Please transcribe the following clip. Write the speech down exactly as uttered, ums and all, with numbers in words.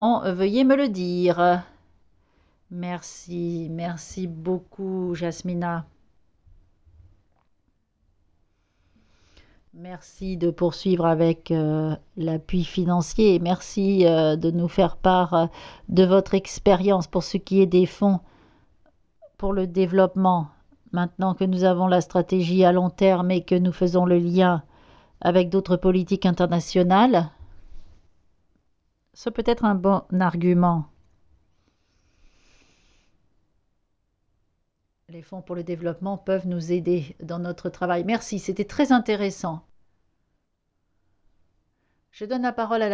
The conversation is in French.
Euh, Veuillez me le dire. Merci, merci beaucoup, Jasmina. Merci de poursuivre avec euh, l'appui financier et merci euh, de nous faire part euh, de votre expérience pour ce qui est des fonds pour le développement. Maintenant que nous avons la stratégie à long terme et que nous faisons le lien avec d'autres politiques internationales, ce peut être un bon argument. Les fonds pour le développement peuvent nous aider dans notre travail. Merci, c'était très intéressant. Je donne la parole à la